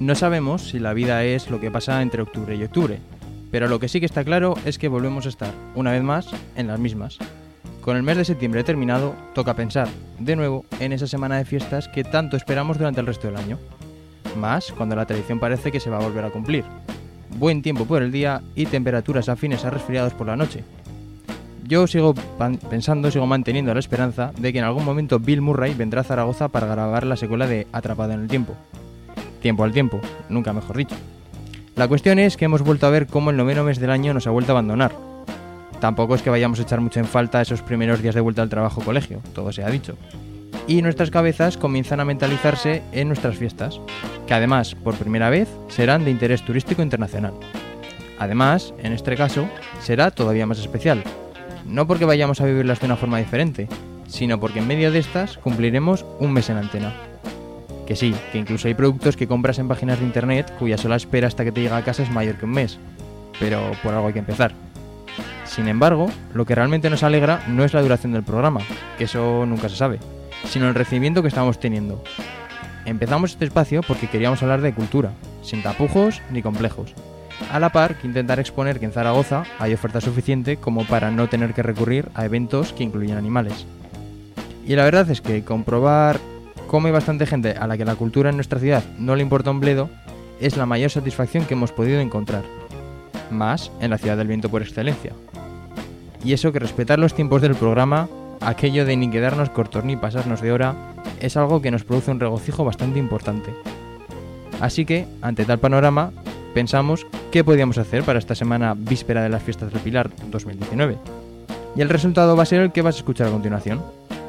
No sabemos si la vida es lo que pasa entre octubre y octubre, pero lo que sí que está claro es que volvemos a estar, una vez más, en las mismas. Con el mes de septiembre terminado, toca pensar, de nuevo, en esa semana de fiestas que tanto esperamos durante el resto del año. Más cuando la tradición parece que se va a volver a cumplir. Buen tiempo por el día y temperaturas afines a resfriados por la noche. Yo sigo manteniendo la esperanza de que en algún momento Bill Murray vendrá a Zaragoza para grabar la secuela de Atrapado en el Tiempo. Tiempo al tiempo, nunca mejor dicho. La cuestión es que hemos vuelto a ver cómo el noveno mes del año nos ha vuelto a abandonar. Tampoco es que vayamos a echar mucho en falta esos primeros días de vuelta al trabajo o colegio, todo se ha dicho. Y nuestras cabezas comienzan a mentalizarse en nuestras fiestas, que además, por primera vez, serán de interés turístico internacional. Además, en este caso, será todavía más especial. No porque vayamos a vivirlas de una forma diferente, sino porque en medio de estas cumpliremos un mes en antena. Que sí, que incluso hay productos que compras en páginas de internet cuya sola espera hasta que te llega a casa es mayor que un mes. Pero por algo hay que empezar. Sin embargo, lo que realmente nos alegra no es la duración del programa, que eso nunca se sabe, sino el recibimiento que estamos teniendo. Empezamos este espacio porque queríamos hablar de cultura, sin tapujos ni complejos. A la par que intentar exponer que en Zaragoza hay oferta suficiente como para no tener que recurrir a eventos que incluyen animales. Y la verdad es que comprobar cómo hay bastante gente a la que la cultura en nuestra ciudad no le importa un bledo es la mayor satisfacción que hemos podido encontrar. Más en la ciudad del viento por excelencia. Y eso que respetar los tiempos del programa, aquello de ni quedarnos cortos ni pasarnos de hora, es algo que nos produce un regocijo bastante importante. Así que, ante tal panorama, pensamos qué podíamos hacer para esta semana víspera de las fiestas del Pilar 2019. Y el resultado va a ser el que vas a escuchar a continuación.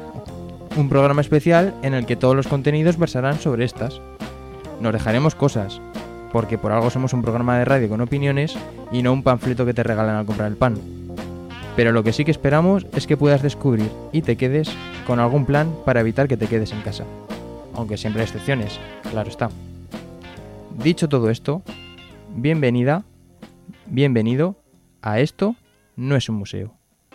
Un programa especial en el que todos los contenidos versarán sobre estas. Nos dejaremos cosas, porque por algo somos un programa de radio con opiniones y no un panfleto que te regalan al comprar el pan. Pero lo que sí que esperamos es que puedas descubrir y te quedes con algún plan para evitar que te quedes en casa. Aunque siempre hay excepciones, claro está. Dicho todo esto, bienvenida, bienvenido a Esto no es un museo.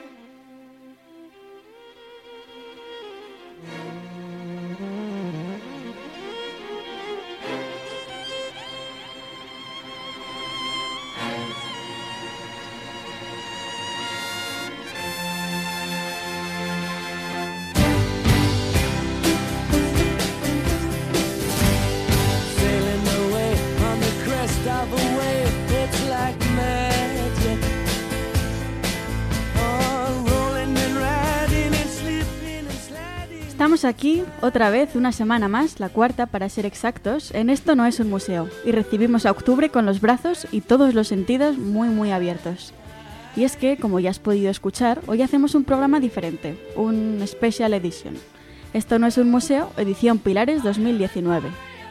Estamos aquí, otra vez, una semana más, la cuarta para ser exactos, en Esto no es un museo, y recibimos a octubre con los brazos y todos los sentidos muy abiertos. Y es que, como ya has podido escuchar, hoy hacemos un programa diferente, un Special Edition. Esto no es un museo, edición Pilares 2019.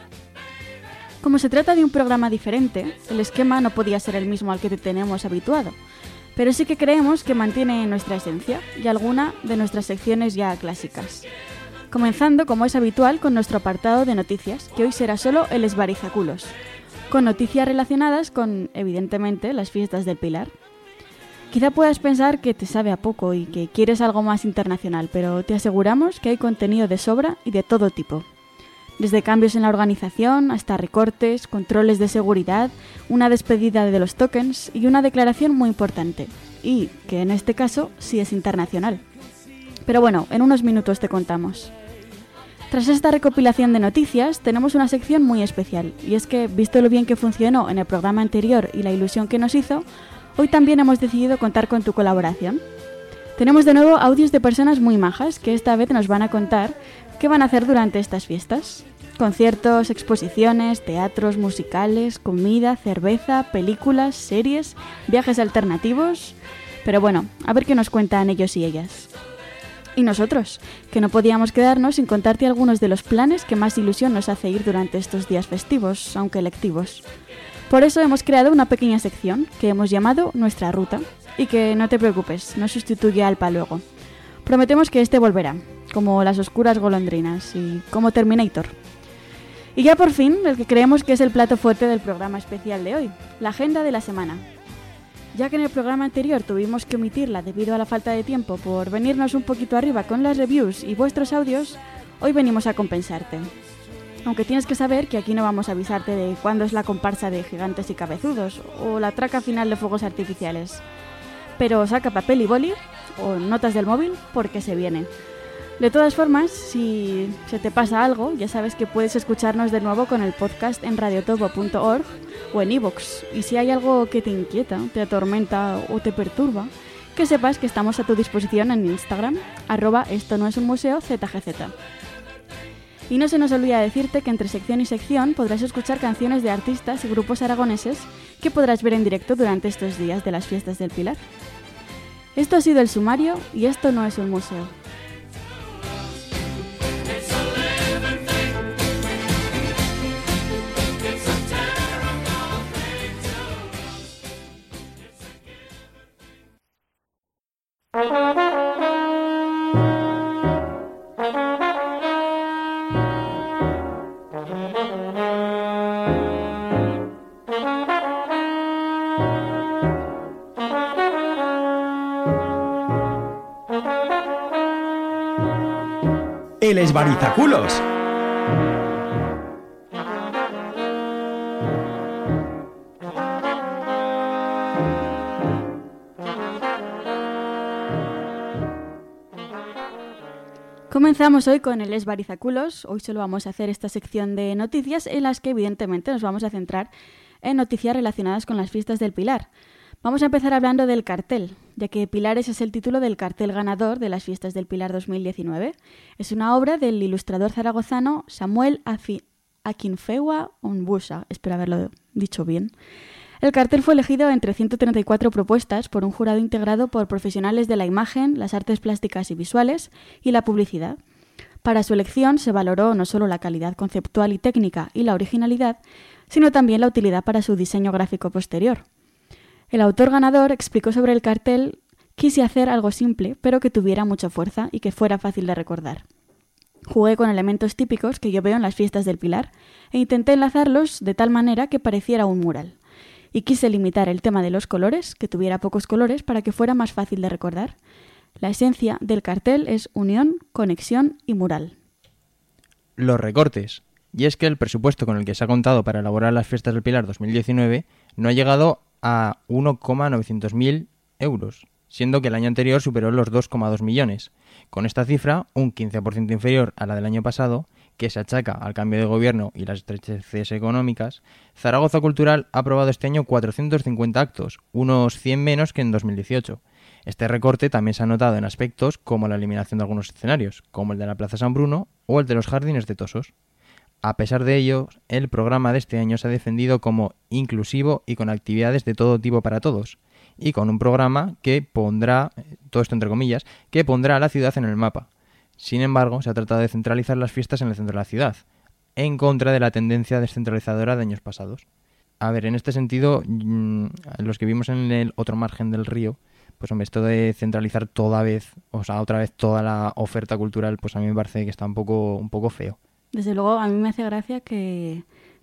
Como se trata de un programa diferente, el esquema no podía ser el mismo al que te tenemos habituado, pero sí que creemos que mantiene nuestra esencia y alguna de nuestras secciones ya clásicas. Comenzando, como es habitual, con nuestro apartado de noticias, que hoy será solo el esbarizaculos, con noticias relacionadas con, evidentemente, las fiestas del Pilar. Quizá puedas pensar que te sabe a poco y que quieres algo más internacional, pero te aseguramos que hay contenido de sobra y de todo tipo. Desde cambios en la organización hasta recortes, controles de seguridad, una despedida de los tokens y una declaración muy importante, y que en este caso sí es internacional. Pero bueno, en unos minutos te contamos. Tras esta recopilación de noticias, tenemos una sección muy especial, y es que, visto lo bien que funcionó en el programa anterior y la ilusión que nos hizo, hoy también hemos decidido contar con tu colaboración. Tenemos de nuevo audios de personas muy majas que esta vez nos van a contar qué van a hacer durante estas fiestas. Conciertos, exposiciones, teatros, musicales, comida, cerveza, películas, series, viajes alternativos. Pero bueno, a ver qué nos cuentan ellos y ellas. Y nosotros, que no podíamos quedarnos sin contarte algunos de los planes que más ilusión nos hace ir durante estos días festivos, aunque electivos. Por eso hemos creado una pequeña sección que hemos llamado Nuestra Ruta, y que no te preocupes, no sustituye al Paluego. Prometemos que este volverá, como las oscuras golondrinas y como Terminator. Y ya por fin, el que creemos que es el plato fuerte del programa especial de hoy, la agenda de la semana. Ya que en el programa anterior tuvimos que omitirla debido a la falta de tiempo por venirnos un poquito arriba con las reviews y vuestros audios, hoy venimos a compensarte. Aunque tienes que saber que aquí no vamos a avisarte de cuándo es la comparsa de gigantes y cabezudos o la traca final de fuegos artificiales. Pero saca papel y boli o notas del móvil porque se viene. De todas formas, si se te pasa algo, ya sabes que puedes escucharnos de nuevo con el podcast en radiotopo.org o en iVoox. Y si hay algo que te inquieta, te atormenta o te perturba, que sepas que estamos a tu disposición en Instagram, @estonoesunmuseo_zgz. Y no se nos olvida decirte que entre sección y sección podrás escuchar canciones de artistas y grupos aragoneses que podrás ver en directo durante estos días de las fiestas del Pilar. Esto ha sido el sumario y esto no es un museo. ¡El Esbarizaculos! Comenzamos hoy con el Esbarizaculos. Hoy solo vamos a hacer esta sección de noticias en las que evidentemente nos vamos a centrar en noticias relacionadas con las fiestas del Pilar. Vamos a empezar hablando del cartel, ya que Pilares es el título del cartel ganador de las fiestas del Pilar 2019. Es una obra del ilustrador zaragozano Samuel Akinfewa Onbusa, espero haberlo dicho bien. El cartel fue elegido entre 134 propuestas por un jurado integrado por profesionales de la imagen, las artes plásticas y visuales y la publicidad. Para su elección se valoró no solo la calidad conceptual y técnica y la originalidad, sino también la utilidad para su diseño gráfico posterior. El autor ganador explicó sobre el cartel: quise hacer algo simple, pero que tuviera mucha fuerza y que fuera fácil de recordar. Jugué con elementos típicos que yo veo en las fiestas del Pilar e intenté enlazarlos de tal manera que pareciera un mural. Y quise limitar el tema de los colores, que tuviera pocos colores para que fuera más fácil de recordar. La esencia del cartel es unión, conexión y mural. Los recortes. Y es que el presupuesto con el que se ha contado para elaborar las fiestas del Pilar 2019 no ha llegado a 1,900.000 euros, siendo que el año anterior superó los 2,2 millones. Con esta cifra, un 15% inferior a la del año pasado, que se achaca al cambio de gobierno y las estrecheces económicas, Zaragoza Cultural ha aprobado este año 450 actos, unos 100 menos que en 2018. Este recorte también se ha notado en aspectos como la eliminación de algunos escenarios, como el de la Plaza San Bruno o el de los Jardines de Tosos. A pesar de ello, el programa de este año se ha defendido como inclusivo y con actividades de todo tipo para todos, y con un programa que pondrá, todo esto entre comillas, que pondrá a la ciudad en el mapa. Sin embargo, se ha tratado de centralizar las fiestas en el centro de la ciudad, en contra de la tendencia descentralizadora de años pasados. A ver, en este sentido, los que vimos en el otro margen del río, pues hombre, esto de centralizar otra vez toda la oferta cultural, pues a mí me parece que está un poco feo. Desde luego, a mí me hace gracia que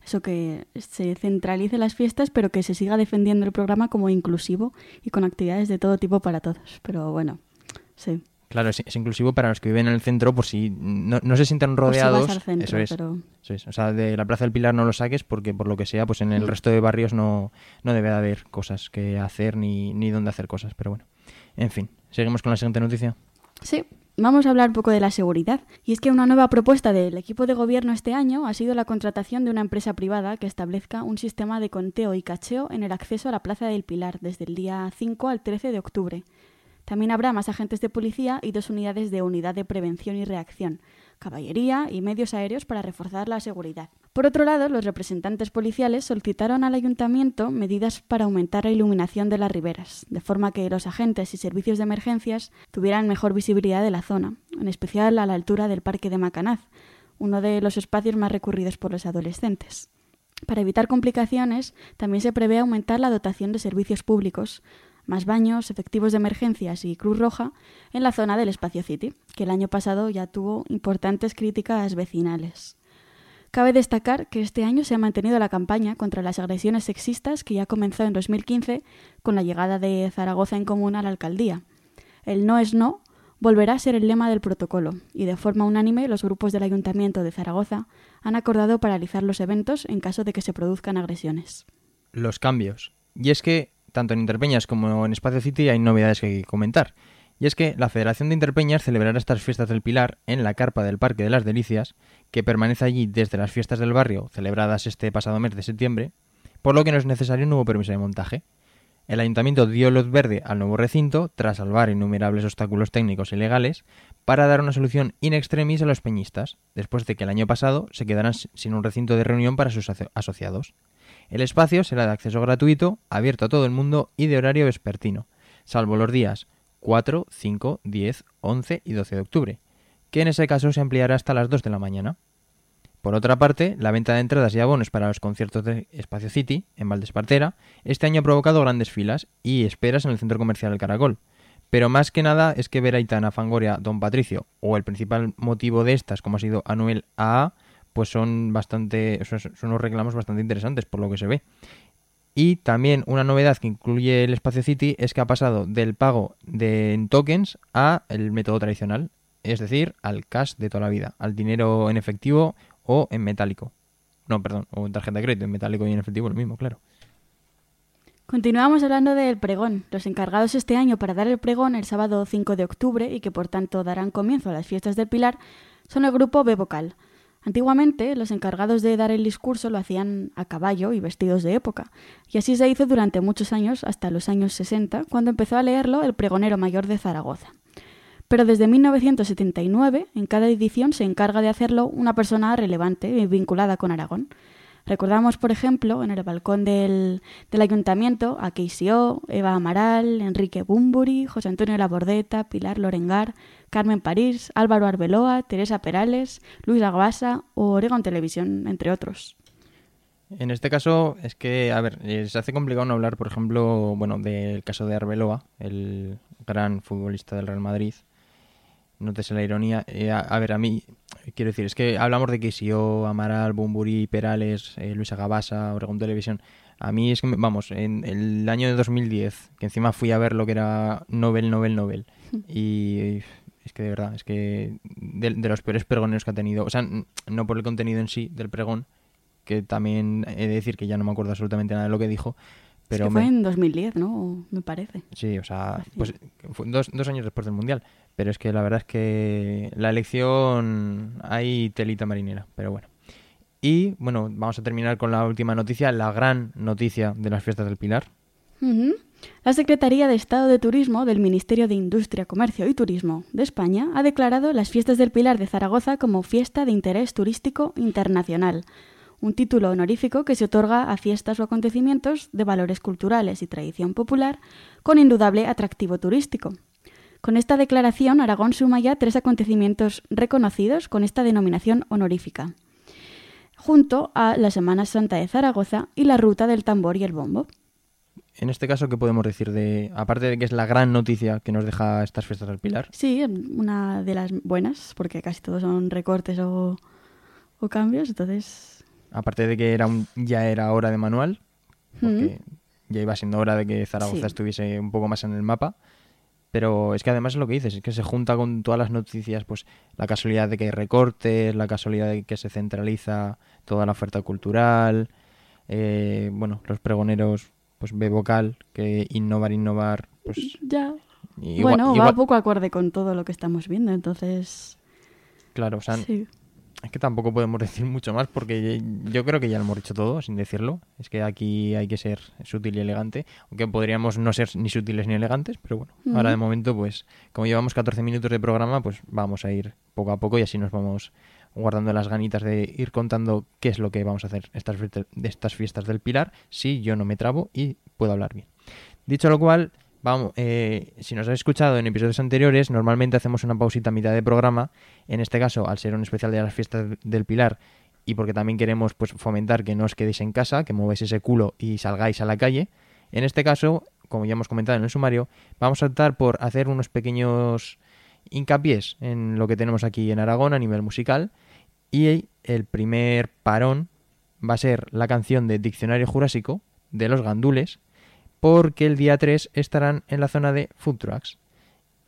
se centralice las fiestas, pero que se siga defendiendo el programa como inclusivo y con actividades de todo tipo para todos. Pero bueno, sí. Claro, es inclusivo para los que viven en el centro, por si no se sienten rodeados. O si vas al centro, eso es. O sea, de la Plaza del Pilar no lo saques porque por lo que sea, pues en el resto de barrios no debe de haber cosas que hacer ni dónde hacer cosas. Pero bueno, en fin, seguimos con la siguiente noticia. Sí. Vamos a hablar un poco de la seguridad. Y es que una nueva propuesta del equipo de gobierno este año ha sido la contratación de una empresa privada que establezca un sistema de conteo y cacheo en el acceso a la Plaza del Pilar desde el día 5 al 13 de octubre. También habrá más agentes de policía y 2 unidades de unidad de prevención y reacción, caballería y medios aéreos para reforzar la seguridad. Por otro lado, los representantes policiales solicitaron al ayuntamiento medidas para aumentar la iluminación de las riberas, de forma que los agentes y servicios de emergencias tuvieran mejor visibilidad de la zona, en especial a la altura del Parque de Macanaz, uno de los espacios más recurridos por los adolescentes. Para evitar complicaciones, también se prevé aumentar la dotación de servicios públicos, más baños, efectivos de emergencias y Cruz Roja en la zona del Espacio City, que el año pasado ya tuvo importantes críticas vecinales. Cabe destacar que este año se ha mantenido la campaña contra las agresiones sexistas que ya comenzó en 2015 con la llegada de Zaragoza en Común a la alcaldía. El no es no volverá a ser el lema del protocolo y de forma unánime los grupos del Ayuntamiento de Zaragoza han acordado paralizar los eventos en caso de que se produzcan agresiones. Los cambios. Y es que tanto en Interpeñas como en Espacio City hay novedades que hay que comentar. Y es que la Federación de Interpeñas celebrará estas fiestas del Pilar en la carpa del Parque de las Delicias, que permanece allí desde las fiestas del barrio celebradas este pasado mes de septiembre, por lo que no es necesario un nuevo permiso de montaje. El ayuntamiento dio luz verde al nuevo recinto tras salvar innumerables obstáculos técnicos y legales para dar una solución in extremis a los peñistas, después de que el año pasado se quedaran sin un recinto de reunión para sus asociados. El espacio será de acceso gratuito, abierto a todo el mundo y de horario vespertino, salvo los días 4, 5, 10, 11 y 12 de octubre, que en ese caso se ampliará hasta las 2 de la mañana. Por otra parte, la venta de entradas y abonos para los conciertos de Espacio City, en Valdespartera, este año ha provocado grandes filas y esperas en el centro comercial El Caracol. Pero más que nada es que ver a Aitana, Fangoria, Don Patricio, o el principal motivo de estas, como ha sido Anuel AA, pues son unos reclamos bastante interesantes por lo que se ve. Y también una novedad que incluye el Espacio City es que ha pasado del pago en tokens a el método tradicional, es decir, al cash de toda la vida, al dinero en efectivo o en metálico. No, perdón, o en tarjeta de crédito, en metálico y en efectivo lo mismo, claro. Continuamos hablando del pregón. Los encargados este año para dar el pregón el sábado 5 de octubre y que por tanto darán comienzo a las fiestas del Pilar son el grupo B Vocal. Antiguamente, los encargados de dar el discurso lo hacían a caballo y vestidos de época, y así se hizo durante muchos años, hasta los años 60, cuando empezó a leerlo el pregonero mayor de Zaragoza. Pero desde 1979, en cada edición se encarga de hacerlo una persona relevante y vinculada con Aragón. Recordamos, por ejemplo, en el balcón del ayuntamiento a KCO, Eva Amaral, Enrique Bumburi, José Antonio Labordeta, Pilar Lorengar, Carmen París, Álvaro Arbeloa, Teresa Perales, Luis Aguasa o Oregon Televisión, entre otros. En este caso es que, a ver, se hace complicado no hablar, por ejemplo, del caso de Arbeloa, el gran futbolista del Real Madrid. Nótese la ironía. A mí, quiero decir, es que hablamos de KCO, Amaral, Bumburi, Perales, Luis Agabasa, Oregon Televisión. A mí es que, en el año de 2010, que encima fui a ver lo que era Nobel, y es que de verdad, es que de los peores pregoneros que ha tenido, o sea, no por el contenido en sí del pregón, que también he de decir que ya no me acuerdo absolutamente nada de lo que dijo, pero es que fue en 2010, ¿no? Me parece. Sí, o sea, pues fue dos años después del Mundial. Pero es que la verdad es que la elección hay telita marinera, pero bueno. Y bueno, vamos a terminar con la última noticia, la gran noticia de las fiestas del Pilar. Uh-huh. La Secretaría de Estado de Turismo del Ministerio de Industria, Comercio y Turismo de España ha declarado las fiestas del Pilar de Zaragoza como Fiesta de Interés Turístico Internacional, un título honorífico que se otorga a fiestas o acontecimientos de valores culturales y tradición popular con indudable atractivo turístico. Con esta declaración, Aragón suma ya 3 acontecimientos reconocidos con esta denominación honorífica, junto a la Semana Santa de Zaragoza y la Ruta del Tambor y el Bombo. En este caso, ¿qué podemos decir aparte de que es la gran noticia que nos deja estas fiestas del Pilar? Sí, una de las buenas, porque casi todos son recortes o cambios, entonces... Aparte de que ya era hora de manual, porque ya iba siendo hora de que Zaragoza estuviese un poco más en el mapa. Pero es que además es lo que dices, es que se junta con todas las noticias, pues la casualidad de que hay recortes, la casualidad de que se centraliza toda la oferta cultural, los pregoneros, pues B Vocal, que innovar, pues... Ya, va poco acorde con todo lo que estamos viendo, entonces... Claro, o sea... Sí. Es que tampoco podemos decir mucho más porque yo creo que ya lo hemos dicho todo, sin decirlo. Es que aquí hay que ser sutil y elegante, aunque podríamos no ser ni sutiles ni elegantes, pero bueno, ahora de momento, pues como llevamos 14 minutos de programa, pues vamos a ir poco a poco y así nos vamos guardando las ganitas de ir contando qué es lo que vamos a hacer de estas fiestas del Pilar, si yo no me trabo y puedo hablar bien. Dicho lo cual... Vamos, si nos habéis escuchado en episodios anteriores, normalmente hacemos una pausita a mitad de programa. En este caso, al ser un especial de las fiestas del Pilar y porque también queremos pues fomentar que no os quedéis en casa, que mováis ese culo y salgáis a la calle. En este caso, como ya hemos comentado en el sumario, vamos a optar por hacer unos pequeños hincapiés en lo que tenemos aquí en Aragón a nivel musical. Y el primer parón va a ser la canción de Diccionario Jurásico de Los Gandules, porque el día 3 estarán en la zona de Food Trucks.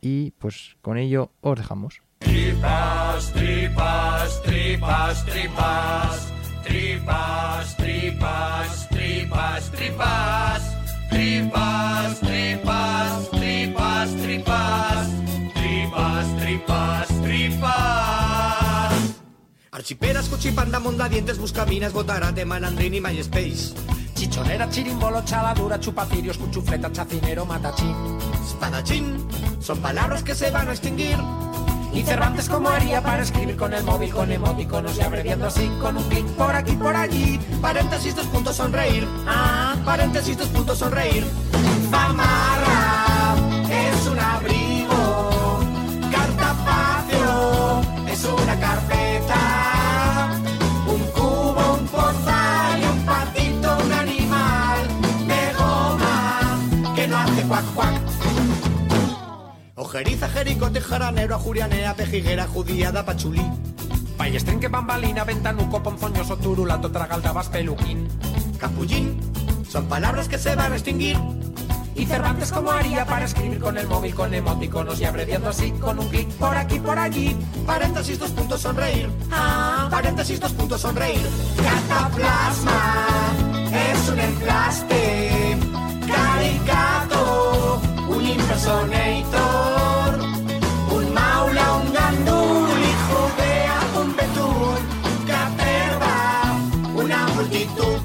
y pues con ello os dejamos. Tripas, tripas, tripas, tripas. Tripas, tripas, tripas, tripas. Tripas, tripas, tripas, tripas. Tripas, tripas, tripas. Archiperas, cuchipanda, mondadientes, buscaminas, botarate, malandrín y MySpace. Chichonera, chirimbolo, chaladura, chupacirios, cuchufleta, chacinero, matachín. Espadachín, son palabras que se van a extinguir. Y Cervantes como haría para escribir con el móvil, con emoticonos y abreviando así, con un clic por aquí, por allí. Paréntesis, 2 puntos, sonreír. Paréntesis, 2 puntos, sonreír. Famarra es un abrigo, cartapacio es una carpeta, un cubo, un portal y un patito, un animal de goma que no hace cuac cuac. Ojeriza, jericote, jaranero, ajurianea, pejiguera, judíada, pachulí. Payestrenque, bambalina, ventanuco, ponzoñoso, turulato, tragaldabas, peluquín. Capullín, son palabras que se van a extinguir. Y Cervantes como haría para escribir con el móvil, con emoticonos y abreviando así, con un clic por aquí, por allí. Paréntesis, 2 puntos, sonreír. Paréntesis, 2 puntos, sonreír. Cataplasma es un emplaste, caricato, un impersonator, un maula, un gandul, hijo de un betún, caterva, una multitud.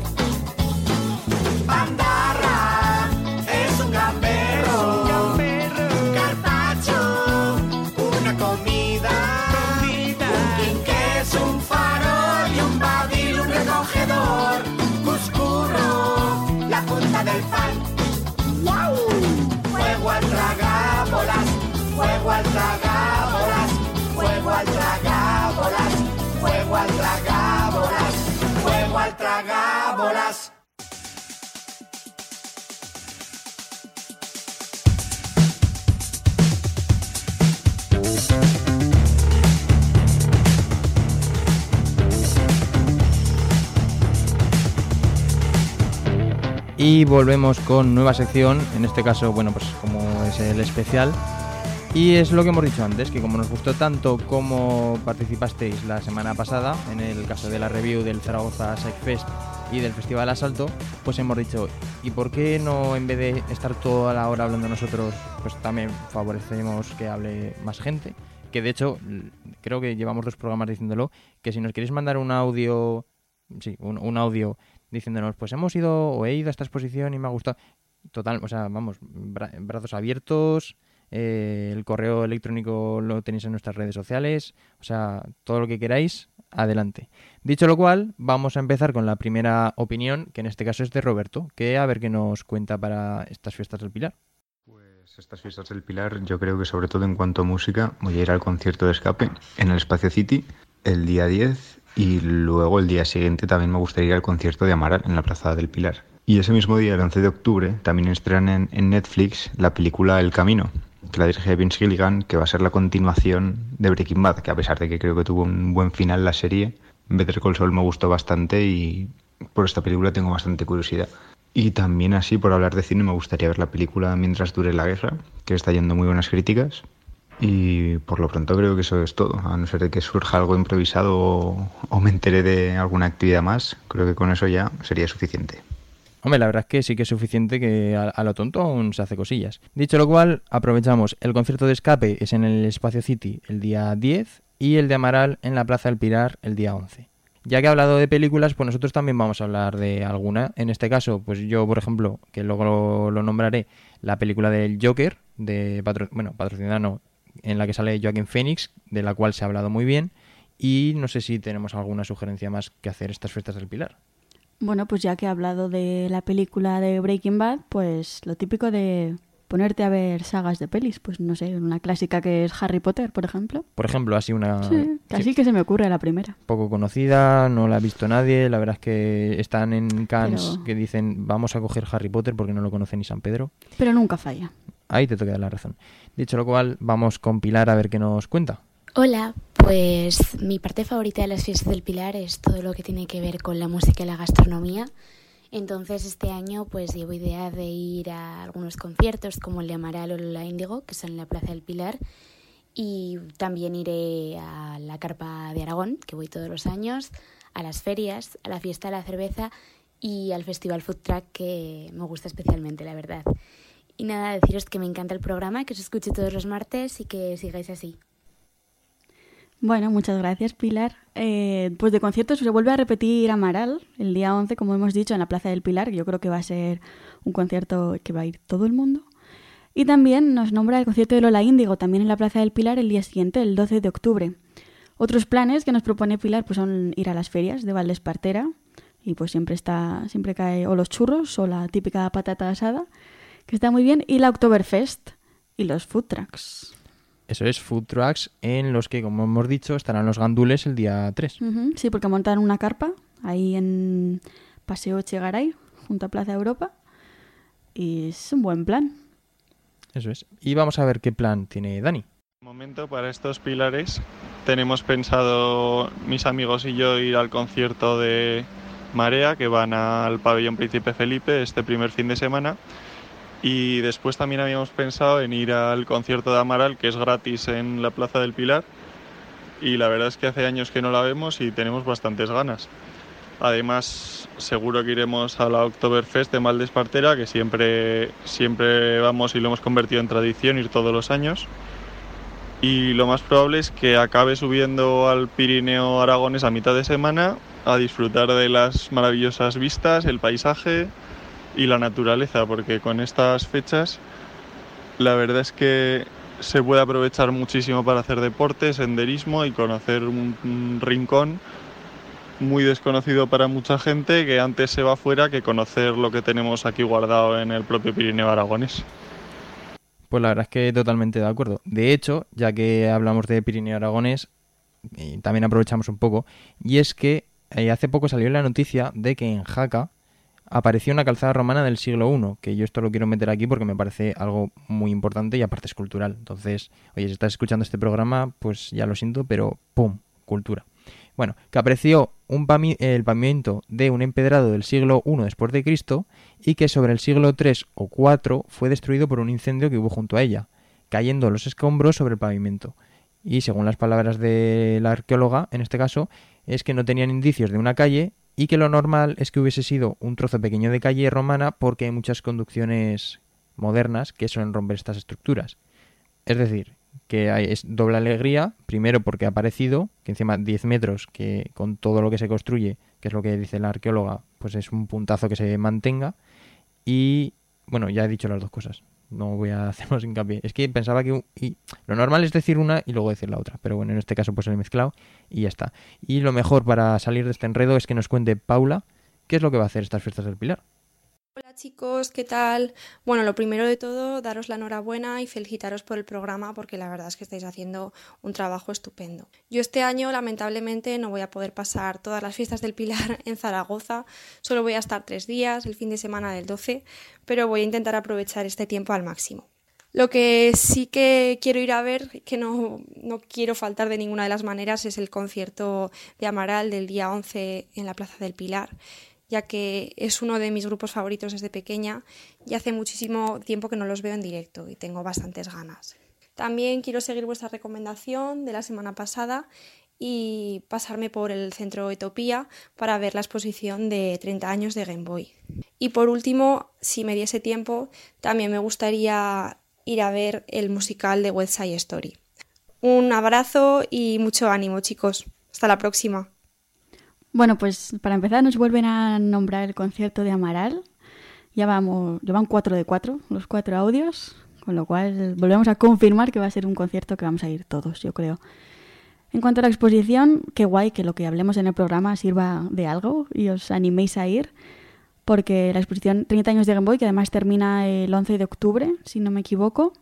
Bandarra es un gamberro, carpacho, una comida, un quinqué es un farol y un babil, un recogedor, cuscurro, la punta del pan. ¡Wow! Fuego al tragabolas, fuego al tragabolas, fuego al tragabolas, fuego al tragabolas, fuego al tragabolas. Y volvemos con nueva sección, en este caso, bueno, pues como es el especial. Y es lo que hemos dicho antes, que como nos gustó tanto como participasteis la semana pasada, en el caso de la review del Zaragoza Psychfest y del Festival Asalto, pues hemos dicho, ¿y por qué no, en vez de estar toda la hora hablando nosotros, pues también favorecemos que hable más gente? Que de hecho, creo que llevamos 2 programas diciéndolo, que si nos queréis mandar un audio, sí, un audio diciéndonos, pues hemos ido o he ido a esta exposición y me ha gustado, total, o sea, vamos, brazos abiertos, el correo electrónico lo tenéis en nuestras redes sociales, o sea, todo lo que queráis, adelante. Dicho lo cual, vamos a empezar con la primera opinión, que en este caso es de Roberto, que a ver qué nos cuenta para estas fiestas del Pilar. Pues estas fiestas del Pilar, yo creo que sobre todo en cuanto a música, voy a ir al concierto de Escape en el Espacio City el día 10 y luego el día siguiente también me gustaría ir al concierto de Amaral en la Plaza del Pilar. Y ese mismo día, el 11 de octubre, también estrenan en Netflix la película El Camino, que la dirige Vince Gilligan, que va a ser la continuación de Breaking Bad, que a pesar de que creo que tuvo un buen final la serie, Better Call Saul me gustó bastante y por esta película tengo bastante curiosidad. Y también así, por hablar de cine, me gustaría ver la película Mientras dure la guerra, que está yendo muy buenas críticas. Y por lo pronto creo que eso es todo, a no ser de que surja algo improvisado o me entere de alguna actividad más, creo que con eso ya sería suficiente. Hombre, la verdad es que sí que es suficiente, que a lo tonto aún se hace cosillas. Dicho lo cual, aprovechamos, el concierto de Escape es en el Espacio City el día 10 y el de Amaral en la Plaza del Pilar el día 11. Ya que he hablado de películas, pues nosotros también vamos a hablar de alguna. En este caso, pues yo, por ejemplo, que luego lo nombraré, la película del Joker, patrocinada no, en la que sale Joaquin Phoenix, de la cual se ha hablado muy bien, y no sé si tenemos alguna sugerencia más que hacer estas fiestas del Pilar. Bueno, pues ya que he hablado de la película de Breaking Bad, pues lo típico de ponerte a ver sagas de pelis, pues no sé, una clásica que es Harry Potter, por ejemplo. Por ejemplo, así una... Sí, casi que se me ocurre la primera. Poco conocida, no la ha visto nadie, la verdad es que están en Cannes que dicen vamos a coger Harry Potter porque no lo conoce ni San Pedro. Pero nunca falla. Ahí te toca dar la razón. Dicho lo cual, vamos con Pilar a ver qué nos cuenta. Hola, pues mi parte favorita de las fiestas del Pilar es todo lo que tiene que ver con la música y la gastronomía. Entonces este año pues llevo idea de ir a algunos conciertos como el de Amaral o Lola Índigo, que son en la Plaza del Pilar, y también iré a la Carpa de Aragón, que voy todos los años, a las ferias, a la Fiesta de la Cerveza y al Festival Food Truck, que me gusta especialmente, la verdad. Y nada, deciros que me encanta el programa, que os escuche todos los martes y que sigáis así. Bueno, muchas gracias, Pilar. Pues de conciertos se vuelve a repetir Amaral el día 11, como hemos dicho, en la Plaza del Pilar. Yo creo que va a ser un concierto que va a ir todo el mundo. Y también nos nombra el concierto de Lola Índigo, también en la Plaza del Pilar el día siguiente, el 12 de octubre. Otros planes que nos propone Pilar pues son ir a las ferias de Valdespartera, y pues siempre cae o los churros o la típica patata asada, que está muy bien, y la Oktoberfest y los food trucks. Eso es, food trucks en los que, como hemos dicho, estarán los gandules el día 3. Sí, porque montan una carpa ahí en Paseo Echegaray, junto a Plaza Europa, y es un buen plan. Eso es. Y vamos a ver qué plan tiene Dani. De momento, para estos pilares, tenemos pensado, mis amigos y yo, ir al concierto de Marea, que van al Pabellón Príncipe Felipe este primer fin de semana. Y después también habíamos pensado en ir al concierto de Amaral, que es gratis en la Plaza del Pilar. Y la verdad es que hace años que no la vemos y tenemos bastantes ganas. Además, seguro que iremos a la Oktoberfest de Valdespartera, que siempre vamos y lo hemos convertido en tradición ir todos los años. Y lo más probable es que acabe subiendo al Pirineo Aragonés a mitad de semana a disfrutar de las maravillosas vistas, el paisaje y la naturaleza, porque con estas fechas la verdad es que se puede aprovechar muchísimo para hacer deporte, senderismo y conocer un rincón muy desconocido para mucha gente, que antes se va fuera que conocer lo que tenemos aquí guardado en el propio Pirineo Aragonés. Pues la verdad es que totalmente de acuerdo. De hecho, ya que hablamos de Pirineo Aragonés, también aprovechamos un poco, y es que hace poco salió la noticia de que en Jaca apareció una calzada romana del siglo I, que yo esto lo quiero meter aquí porque me parece algo muy importante y aparte es cultural. Entonces, oye, si estás escuchando este programa, pues ya lo siento, pero ¡pum! Cultura. Bueno, que apareció el pavimento de un empedrado del siglo I después de Cristo y que sobre el siglo III o IV fue destruido por un incendio que hubo junto a ella, cayendo los escombros sobre el pavimento. Y según las palabras de la arqueóloga, en este caso, es que no tenían indicios de una calle y que lo normal es que hubiese sido un trozo pequeño de calle romana porque hay muchas conducciones modernas que suelen romper estas estructuras. Es decir, que es doble alegría, primero porque ha aparecido, que encima 10 metros, que con todo lo que se construye, que es lo que dice la arqueóloga, pues es un puntazo que se mantenga. Y bueno, ya he dicho las dos cosas, no voy a hacer más hincapié. Es que pensaba que lo normal es decir una y luego decir la otra, pero bueno, en este caso pues lo he mezclado y ya está. Y lo mejor para salir de este enredo es que nos cuente Paula qué es lo que va a hacer estas fiestas del Pilar. Hola chicos, ¿qué tal? Bueno, lo primero de todo, daros la enhorabuena y felicitaros por el programa porque la verdad es que estáis haciendo un trabajo estupendo. Yo este año lamentablemente no voy a poder pasar todas las fiestas del Pilar en Zaragoza, solo voy a estar 3 días, el fin de semana del 12, pero voy a intentar aprovechar este tiempo al máximo. Lo que sí que quiero ir a ver, que no quiero faltar de ninguna de las maneras, es el concierto de Amaral del día 11 en la Plaza del Pilar, ya que es uno de mis grupos favoritos desde pequeña y hace muchísimo tiempo que no los veo en directo y tengo bastantes ganas. También quiero seguir vuestra recomendación de la semana pasada y pasarme por el Centro Etopía para ver la exposición de 30 años de Game Boy. Y por último, si me diese tiempo, también me gustaría ir a ver el musical de West Side Story. Un abrazo y mucho ánimo, chicos. Hasta la próxima. Bueno, pues para empezar nos vuelven a nombrar el concierto de Amaral. Llevan 4 de 4, los 4 audios, con lo cual volvemos a confirmar que va a ser un concierto que vamos a ir todos, yo creo. En cuanto a la exposición, qué guay que lo que hablemos en el programa sirva de algo y os animéis a ir, porque la exposición 30 años de Game Boy, que además termina el 11 de octubre, si no me equivoco,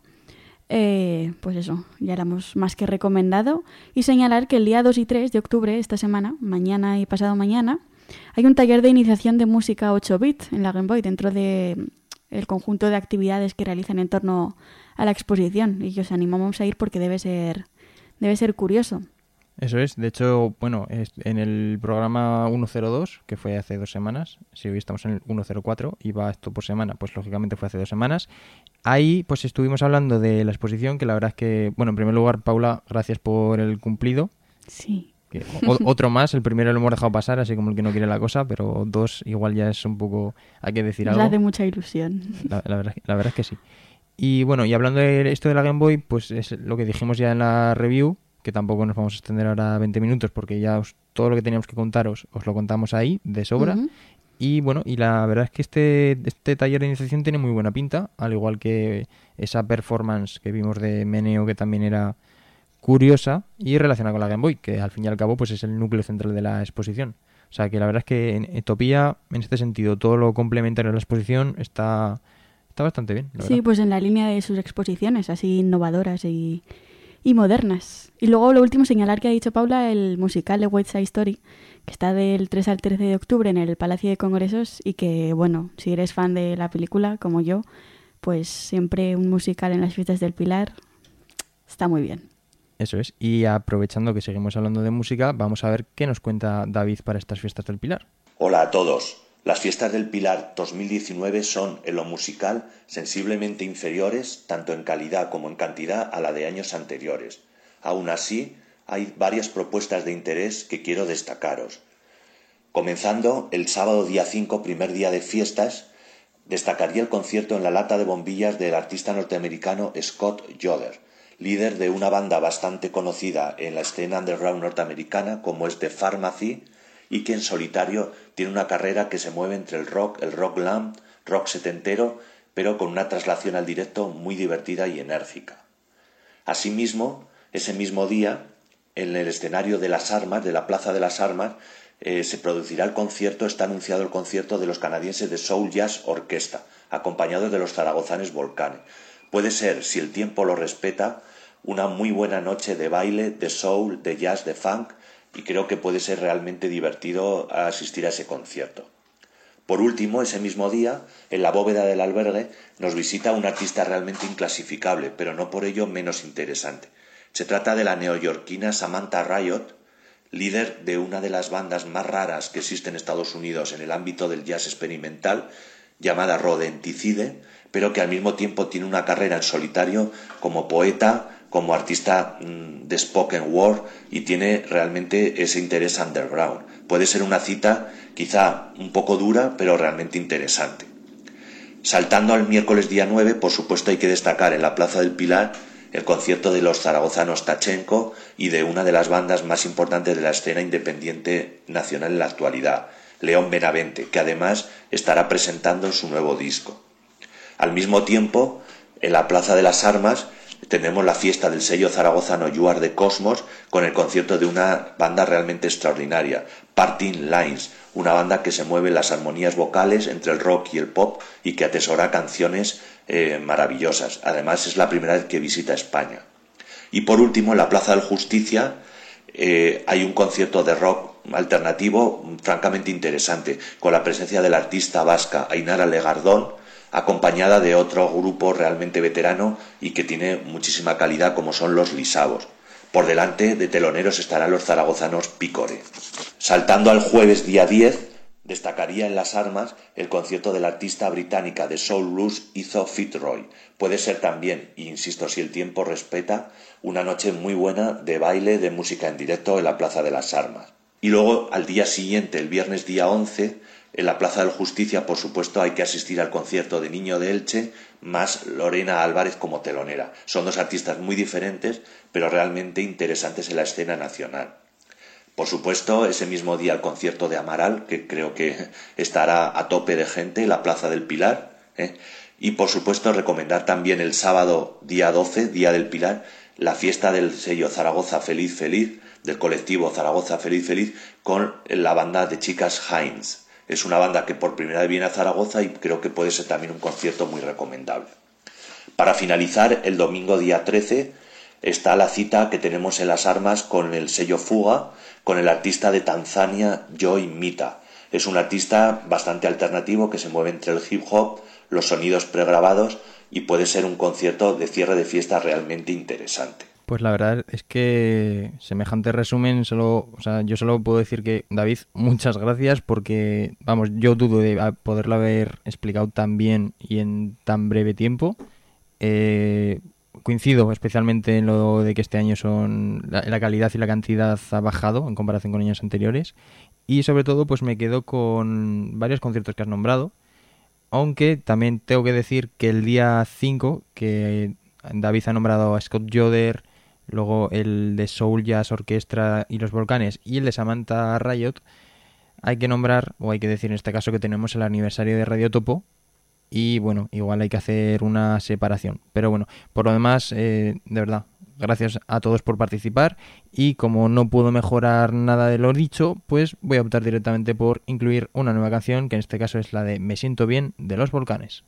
pues eso, ya lo hemos más que recomendado. Y señalar que el día 2 y 3 de octubre, esta semana, mañana y pasado mañana, hay un taller de iniciación de música 8-bit en la Game Boy dentro del conjunto de actividades que realizan en torno a la exposición. Y os animamos a ir porque debe ser curioso. Eso es, de hecho, bueno, en el programa 102, que fue hace 2 semanas, si hoy estamos en el 104 y va esto por semana, pues lógicamente fue hace 2 semanas, ahí pues estuvimos hablando de la exposición, que la verdad es que, bueno, en primer lugar, Paula, gracias por el cumplido. Sí. Otro más, el primero lo hemos dejado pasar, así como el que no quiere la cosa, pero 2 igual ya es un poco, hay que decir algo. Le hace mucha ilusión. La verdad es que sí. Y bueno, y hablando de esto de la Game Boy, pues es lo que dijimos ya en la review, que tampoco nos vamos a extender ahora 20 minutos porque ya todo lo que teníamos que contaros os lo contamos ahí de sobra. Uh-huh. Y bueno, y la verdad es que este taller de iniciación tiene muy buena pinta, al igual que esa performance que vimos de Meneo, que también era curiosa y relacionada con la Game Boy, que al fin y al cabo pues es el núcleo central de la exposición. O sea que la verdad es que en Etopía, en este sentido, todo lo complementario a la exposición está bastante bien. Sí, pues en la línea de sus exposiciones, así innovadoras y modernas. Y luego lo último, señalar que ha dicho Paula, el musical de West Side Story, que está del 3 al 13 de octubre en el Palacio de Congresos y que, bueno, si eres fan de la película, como yo, pues siempre un musical en las fiestas del Pilar está muy bien. Eso es. Y aprovechando que seguimos hablando de música, vamos a ver qué nos cuenta David para estas fiestas del Pilar. Hola a todos. Las fiestas del Pilar 2019 son, en lo musical, sensiblemente inferiores, tanto en calidad como en cantidad, a la de años anteriores. Aún así, hay varias propuestas de interés que quiero destacaros. Comenzando el sábado día 5, primer día de fiestas, destacaría el concierto en la lata de bombillas del artista norteamericano Scott Yoder, líder de una banda bastante conocida en la escena underground norteamericana como es The Pharmacy, y que en solitario tiene una carrera que se mueve entre el rock glam, rock setentero, pero con una traslación al directo muy divertida y enérgica. Asimismo, ese mismo día, en el escenario de las Armas, de la Plaza de las Armas, se producirá el concierto, está anunciado el concierto de los canadienses de Soul Jazz Orquesta, acompañados de los zaragozanes Volcane. Puede ser, si el tiempo lo respeta, una muy buena noche de baile, de soul, de jazz, de funk, y creo que puede ser realmente divertido asistir a ese concierto. Por último, ese mismo día, en la bóveda del albergue, nos visita un artista realmente inclasificable, pero no por ello menos interesante. Se trata de la neoyorquina Samantha Riot, líder de una de las bandas más raras que existe en Estados Unidos en el ámbito del jazz experimental, llamada Rodenticide, pero que al mismo tiempo tiene una carrera en solitario como poeta, como artista de spoken word, y tiene realmente ese interés underground. Puede ser una cita quizá un poco dura, pero realmente interesante. Saltando al miércoles día 9, por supuesto hay que destacar en la Plaza del Pilar el concierto de los zaragozanos Tachenko y de una de las bandas más importantes de la escena independiente nacional en la actualidad, León Benavente, que además estará presentando su nuevo disco. Al mismo tiempo, en la Plaza de las Armas, tenemos la fiesta del sello zaragozano You Are the Cosmos con el concierto de una banda realmente extraordinaria, Parting Lines, una banda que se mueve en las armonías vocales entre el rock y el pop y que atesora canciones maravillosas. Además, es la primera vez que visita España. Y por último, en la Plaza del Justicia hay un concierto de rock alternativo francamente interesante, con la presencia de la artista vasca Ainara Legardón, acompañada de otro grupo realmente veterano y que tiene muchísima calidad, como son los Lisabos. Por delante de teloneros estarán los zaragozanos Picore. Saltando al jueves día 10, destacaría en las Armas el concierto de la artista británica de soul blues Ethel Fitzroy. Puede ser también, e insisto, si el tiempo respeta, una noche muy buena de baile, de música en directo en la Plaza de las Armas. Y luego, al día siguiente, el viernes día 11, en la Plaza del Justicia, por supuesto, hay que asistir al concierto de Niño de Elche, más Lorena Álvarez como telonera. Son dos artistas muy diferentes, pero realmente interesantes en la escena nacional. Por supuesto, ese mismo día el concierto de Amaral, que creo que estará a tope de gente en la Plaza del Pilar. Y, por supuesto, recomendar también el sábado, día 12, Día del Pilar, la fiesta del sello Zaragoza Feliz Feliz, del colectivo Zaragoza Feliz Feliz, con la banda de chicas Heinz. Es una banda que por primera vez viene a Zaragoza y creo que puede ser también un concierto muy recomendable. Para finalizar, el domingo día 13 está la cita que tenemos en las Armas con el sello Fuga, con el artista de Tanzania Joy Mita. Es un artista bastante alternativo que se mueve entre el hip hop, los sonidos pregrabados, y puede ser un concierto de cierre de fiesta realmente interesante. Pues la verdad es que semejante resumen yo solo puedo decir que, David, muchas gracias porque, vamos, yo dudo de poderlo haber explicado tan bien y en tan breve tiempo. Coincido especialmente en lo de que este año la calidad y la cantidad ha bajado en comparación con años anteriores y sobre todo pues me quedo con varios conciertos que has nombrado, aunque también tengo que decir que el día 5, que David ha nombrado a Scott Yoder, luego el de Soul Jazz Orchestra y Los Volcanes y el de Samantha Riot, hay que nombrar, o hay que decir en este caso, que tenemos el aniversario de Radio Topo y bueno, igual hay que hacer una separación. Pero bueno, por lo demás, de verdad, gracias a todos por participar y como no puedo mejorar nada de lo dicho, pues voy a optar directamente por incluir una nueva canción, que en este caso es la de Me Siento Bien de Los Volcanes.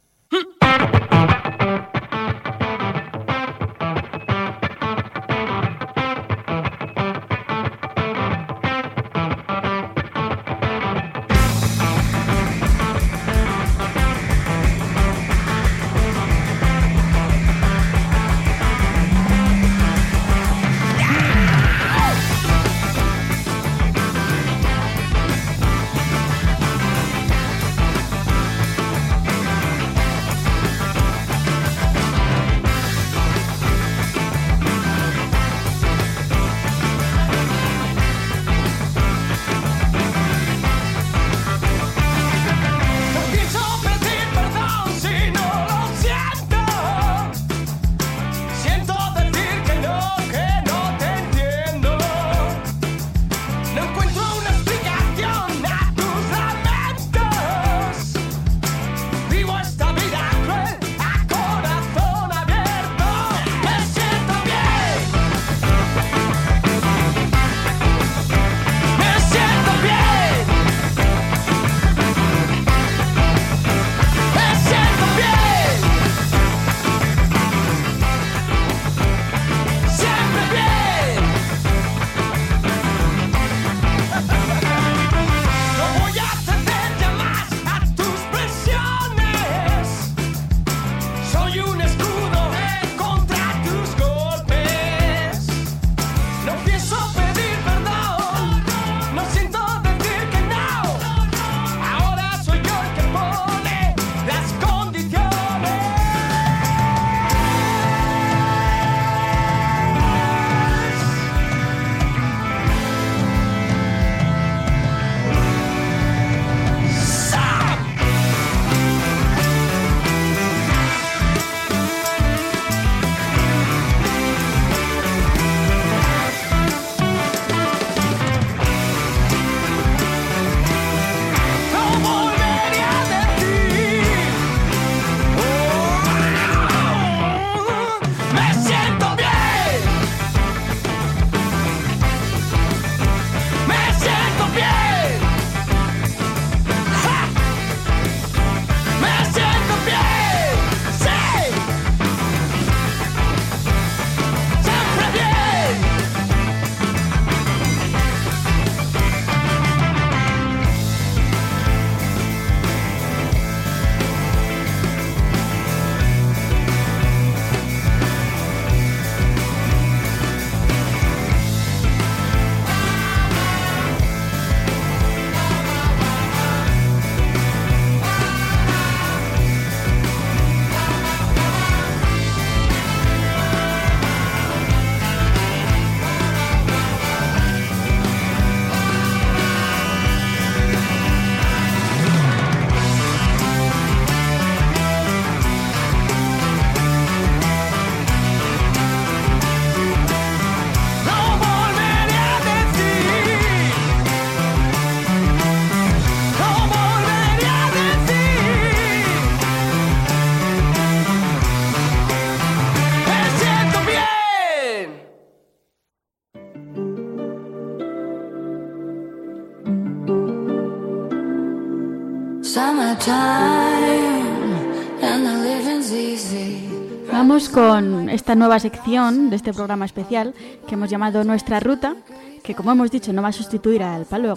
Vamos con esta nueva sección de este programa especial que hemos llamado Nuestra Ruta, que como hemos dicho no va a sustituir al Paluego,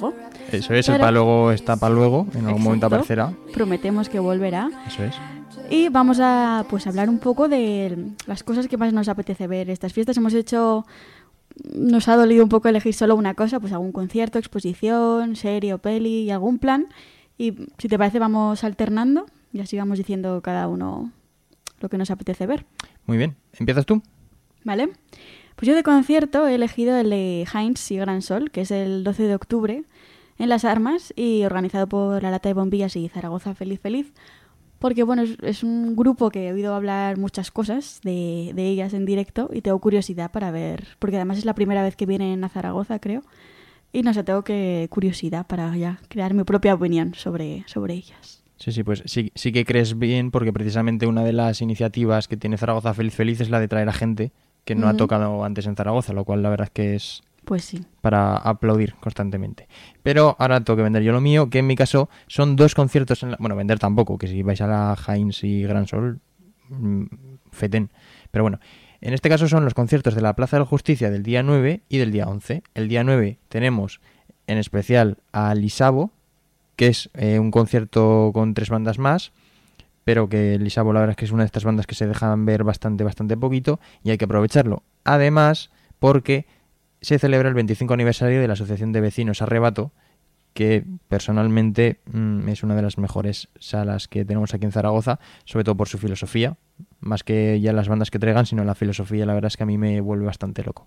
Eso es, Pero- el paluego está para luego, en algún momento Exacto. aparecerá. Prometemos que volverá. Eso es. Y vamos a pues hablar un poco de las cosas que más nos apetece ver estas fiestas. Nos ha dolido un poco elegir solo una cosa, pues algún concierto, exposición, serie o peli y algún plan. Y si te parece vamos alternando y así vamos diciendo cada uno lo que nos apetece ver. Muy bien. ¿Empiezas tú? ¿Vale? Pues yo de concierto he elegido el de Heinz y Gran Sol, que es el 12 de octubre en Las Armas y organizado por La Lata de Bombillas y Zaragoza Feliz Feliz. Porque bueno, es un grupo que he oído hablar muchas cosas de ellas en directo y tengo curiosidad para ver, porque además es la primera vez que vienen a Zaragoza, creo. Y no sé, tengo curiosidad para ya crear mi propia opinión sobre ellas. Sí, pues sí que crees bien, porque precisamente una de las iniciativas que tiene Zaragoza Feliz Feliz es la de traer a gente que no ha tocado antes en Zaragoza, lo cual la verdad es que es Pues sí. para aplaudir constantemente. Pero ahora tengo que vender yo lo mío, que en mi caso son 2 conciertos bueno, vender tampoco, que si vais a la Heinz y Gran Sol, fetén. Pero bueno, en este caso son los conciertos de la Plaza de la Justicia del día 9 y del día 11. El día 9 tenemos en especial a Lisabo, que es un concierto con 3 bandas más, pero que Lisabo la verdad es que es una de estas bandas que se dejan ver bastante poquito y hay que aprovecharlo. Además, porque se celebra el 25 aniversario de la Asociación de Vecinos Arrebato, que personalmente es una de las mejores salas que tenemos aquí en Zaragoza, sobre todo por su filosofía, más que ya las bandas que traigan, sino la filosofía, la verdad es que a mí me vuelve bastante loco.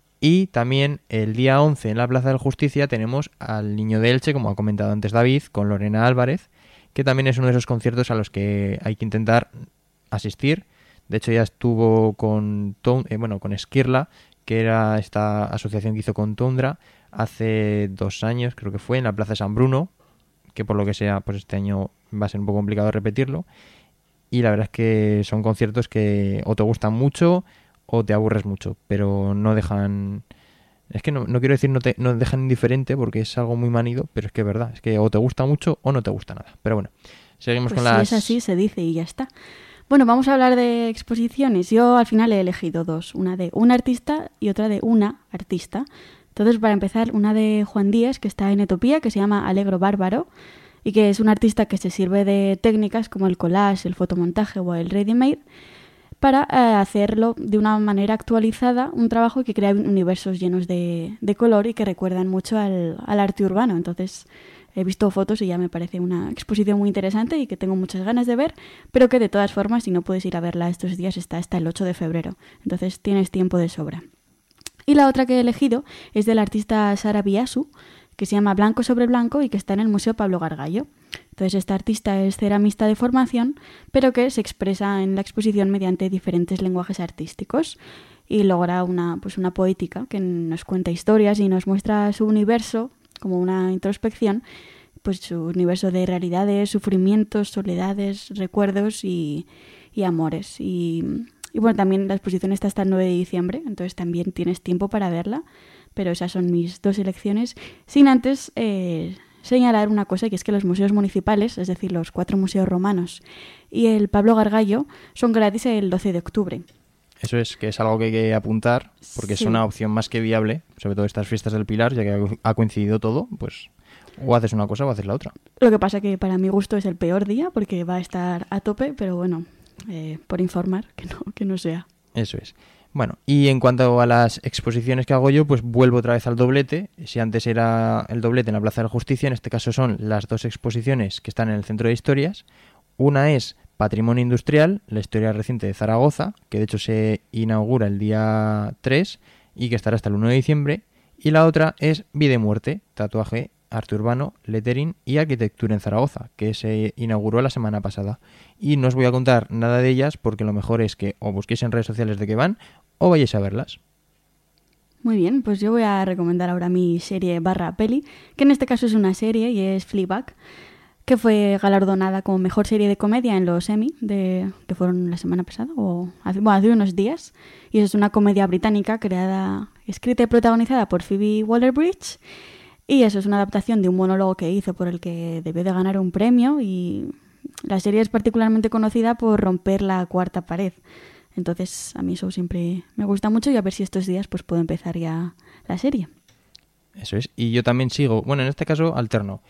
Y también el día 11 en la Plaza de la Justicia tenemos al Niño de Elche, como ha comentado antes David, con Lorena Álvarez, que también es uno de esos conciertos a los que hay que intentar asistir. De hecho ya estuvo con Esquirla, que era esta asociación que hizo con Tundra hace 2 años, creo que fue, en la Plaza de San Bruno, que por lo que sea, pues este año va a ser un poco complicado repetirlo. Y la verdad es que son conciertos que o te gustan mucho o te aburres mucho, pero no dejan... Es que no quiero decir no dejan indiferente porque es algo muy manido, pero es que es verdad, es que o te gusta mucho o no te gusta nada. Pero bueno, seguimos Pues con si las... es así, se dice y ya está. Bueno, vamos a hablar de exposiciones. Yo al final he elegido 2, una de un artista y otra de una artista. Entonces, para empezar, una de Juan Díaz, que está en Etopía, que se llama Alegro Bárbaro, y que es un artista que se sirve de técnicas como el collage, el fotomontaje o el ready-made, para hacerlo de una manera actualizada, un trabajo que crea universos llenos de color y que recuerdan mucho al arte urbano. Entonces he visto fotos y ya me parece una exposición muy interesante y que tengo muchas ganas de ver, pero que de todas formas, si no puedes ir a verla estos días, está hasta el 8 de febrero. Entonces tienes tiempo de sobra. Y la otra que he elegido es del artista Sara Biasu, que se llama Blanco sobre Blanco y que está en el Museo Pablo Gargallo. Entonces esta artista es ceramista de formación, pero que se expresa en la exposición mediante diferentes lenguajes artísticos y logra una poética que nos cuenta historias y nos muestra su universo como una introspección, pues su universo de realidades, sufrimientos, soledades, recuerdos y amores. Y bueno, también la exposición está hasta el 9 de diciembre, entonces también tienes tiempo para verla, pero esas son mis 2 elecciones, sin antes señalar una cosa, que es que los museos municipales, es decir, los 4 museos romanos y el Pablo Gargallo, son gratis el 12 de octubre. Eso es, que es algo que hay que apuntar, porque Sí. es una opción más que viable, sobre todo estas fiestas del Pilar, ya que ha coincidido todo, pues o haces una cosa o haces la otra. Lo que pasa que para mi gusto es el peor día, porque va a estar a tope, pero bueno, por informar, que no sea. Eso es. Bueno, y en cuanto a las exposiciones que hago yo, pues vuelvo otra vez al doblete. Si antes era el doblete en la Plaza de la Justicia, en este caso son las 2 exposiciones que están en el Centro de Historias. Una es Patrimonio Industrial, la historia reciente de Zaragoza, que de hecho se inaugura el día 3 y que estará hasta el 1 de diciembre. Y la otra es Vida y Muerte, tatuaje, arte urbano, lettering y arquitectura en Zaragoza, que se inauguró la semana pasada. Y no os voy a contar nada de ellas porque lo mejor es que o busquéis en redes sociales de qué van o vayáis a verlas. Muy bien, pues yo voy a recomendar ahora mi serie / peli, que en este caso es una serie y es Fleabag, que fue galardonada como mejor serie de comedia en los Emmy, que fueron la semana pasada, o hace unos días. Y es una comedia británica escrita y protagonizada por Phoebe Waller-Bridge. Y eso es una adaptación de un monólogo que hizo por el que debió de ganar un premio. Y la serie es particularmente conocida por romper la cuarta pared. Entonces a mí eso siempre me gusta mucho y a ver si estos días pues puedo empezar ya la serie. Eso es. Y yo también sigo, bueno, en este caso alterno.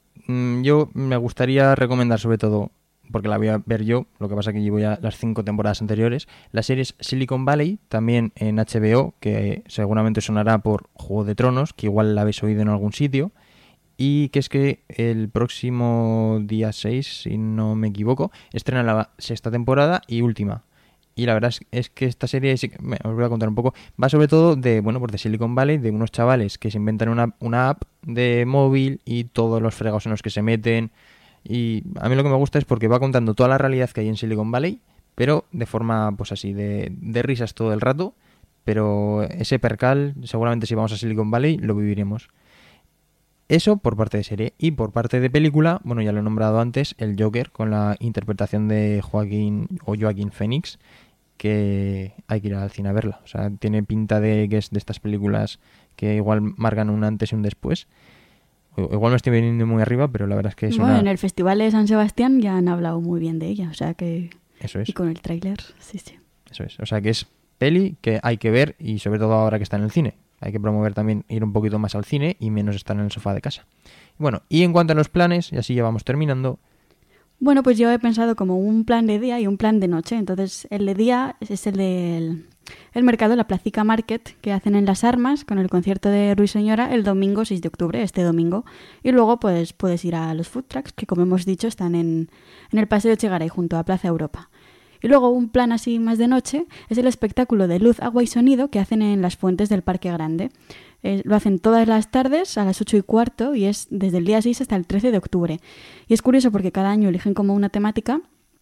Yo me gustaría recomendar sobre todo, porque la voy a ver yo, lo que pasa que llevo ya las 5 temporadas anteriores, la serie es Silicon Valley, también en HBO, que seguramente sonará por Juego de Tronos, que igual la habéis oído en algún sitio, y que es que el próximo día 6, si no me equivoco, estrena la 6ª temporada y última. Y la verdad es que esta serie, os voy a contar un poco, va sobre todo de, bueno, pues de Silicon Valley, de unos chavales que se inventan una app de móvil y todos los fregados en los que se meten. Y a mí lo que me gusta es porque va contando toda la realidad que hay en Silicon Valley, pero de forma, pues así, de risas todo el rato. Pero ese percal, seguramente si vamos a Silicon Valley, lo viviremos. Eso por parte de serie. Y por parte de película, bueno, ya lo he nombrado antes, el Joker, con la interpretación de Joaquín Phoenix, que hay que ir al cine a verla. O sea, tiene pinta de que es de estas películas que igual marcan un antes y un después. Igual me estoy viniendo muy arriba, pero la verdad es que es en el Festival de San Sebastián ya han hablado muy bien de ella, o sea que... Eso es. Y con el tráiler, sí. Eso es, o sea que es peli que hay que ver y sobre todo ahora que está en el cine. Hay que promover también ir un poquito más al cine y menos estar en el sofá de casa. Bueno, y en cuanto a los planes, y así ya vamos terminando... Bueno, pues yo he pensado como un plan de día y un plan de noche. Entonces, el de día es el del mercado, la Placica Market, que hacen en Las Armas con el concierto de Ruiseñora el domingo 6 de octubre, este domingo. Y luego pues puedes ir a los food trucks, que como hemos dicho están en el Paseo Echegaray, junto a Plaza Europa. Y luego un plan así más de noche es el espectáculo de luz, agua y sonido que hacen en las fuentes del Parque Grande. Lo hacen todas las tardes a las 8:15 y es desde el día 6 hasta el 13 de octubre. Y es curioso porque cada año eligen como una temática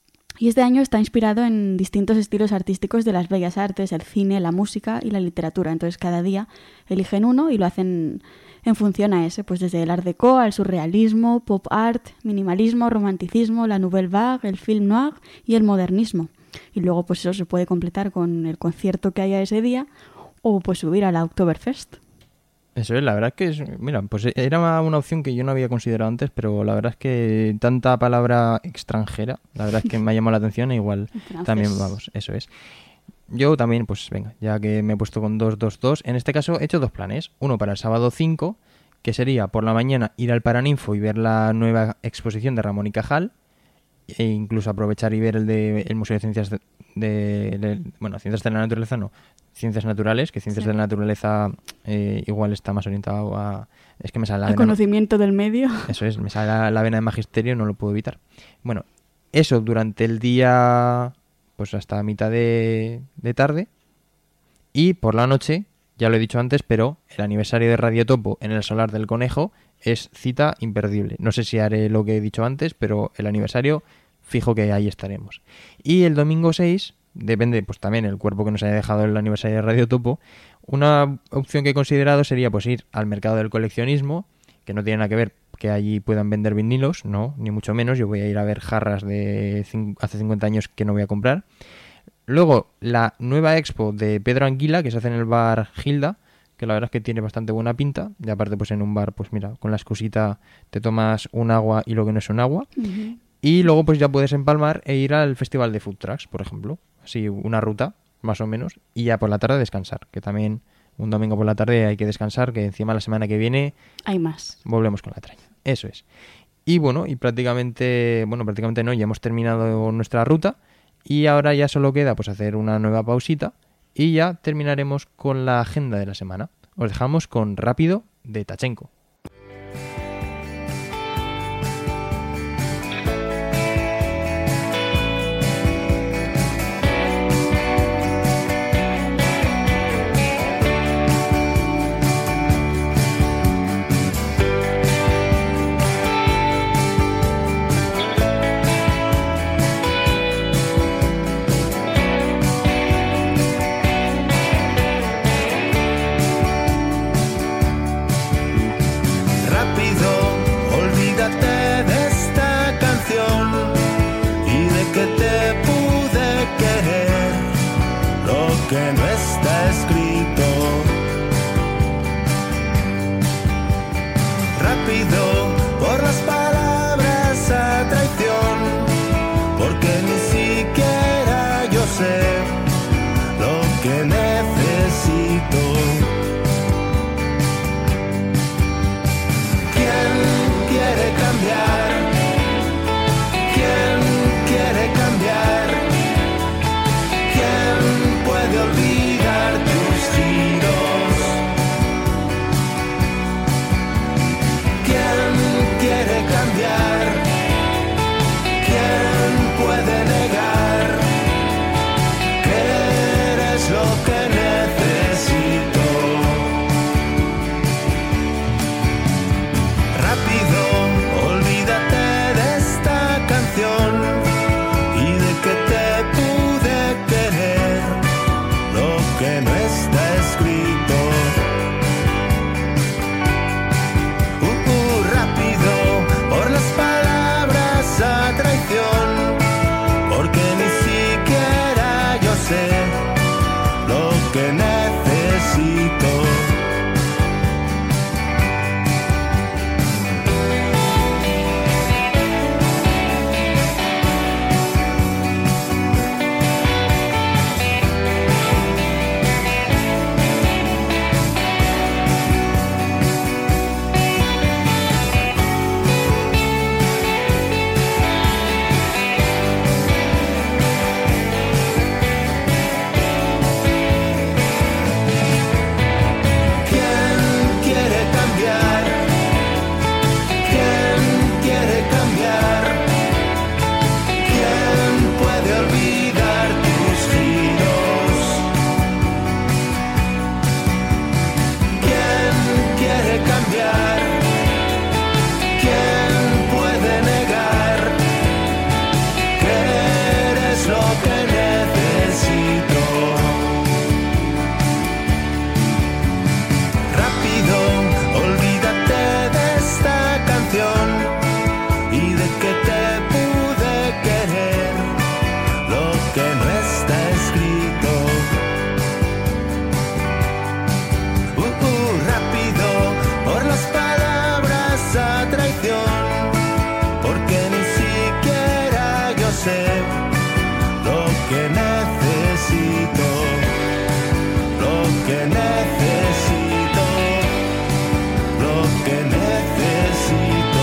y este año está inspirado en distintos estilos artísticos de las bellas artes, el cine, la música y la literatura. Entonces cada día eligen uno y lo hacen en función a ese, pues desde el art déco al surrealismo, pop art, minimalismo, romanticismo, la nouvelle vague, el film noir y el modernismo. Y luego pues eso se puede completar con el concierto que haya ese día o pues subir a la Oktoberfest. Eso es, la verdad es que, mira, pues era una opción que yo no había considerado antes, pero la verdad es que tanta palabra extranjera, la verdad es que me ha llamado la atención e igual también vamos, eso es. Yo también, pues venga, ya que me he puesto con 2, en este caso he hecho 2 planes. Uno para el sábado 5, que sería por la mañana ir al Paraninfo y ver la nueva exposición de Ramón y Cajal, e incluso aprovechar y ver el Museo de Ciencias Ciencias de la Naturaleza no, Ciencias Naturales, que Ciencias de la Naturaleza igual está más orientado a... Es que me sale el conocimiento del medio. Eso es, me sale la vena de magisterio, no lo puedo evitar. Bueno, eso durante el día, pues hasta mitad de tarde. Y por la noche, ya lo he dicho antes, pero el aniversario de Radio Topo en el Solar del Conejo es cita imperdible. No sé si haré lo que he dicho antes, pero el aniversario, fijo que ahí estaremos. Y el domingo 6, depende pues también el cuerpo que nos haya dejado el aniversario de Radio Topo, una opción que he considerado sería pues ir al mercado del coleccionismo, que no tiene nada que ver que allí puedan vender vinilos, no, ni mucho menos. Yo voy a ir a ver jarras de hace 50 años que no voy a comprar. Luego, la nueva expo de Pedro Anguila, que se hace en el bar Gilda, que la verdad es que tiene bastante buena pinta. Y aparte, pues en un bar, pues mira, con la excusita te tomas un agua y lo que no es un agua. Uh-huh. Y luego pues ya puedes empalmar e ir al Festival de Food Trucks, por ejemplo. Así, una ruta, más o menos. Y ya por la tarde descansar, que también un domingo por la tarde hay que descansar, que encima la semana que viene... hay más. Volvemos con la traña. Eso es. Y bueno, y prácticamente no, ya hemos terminado nuestra ruta. Y ahora ya solo queda pues hacer una nueva pausita y ya terminaremos con la agenda de la semana. Os dejamos con Rápido de Tachenko. Que no está escrito. Rápido por las palabras a traición, porque ni siquiera yo sé lo que necesito. que no está escrito. Rápido por las palabras a traición, porque ni siquiera yo sé lo que necesito, lo que necesito, lo que necesito.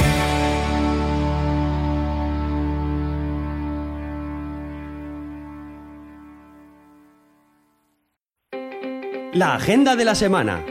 La agenda de la semana.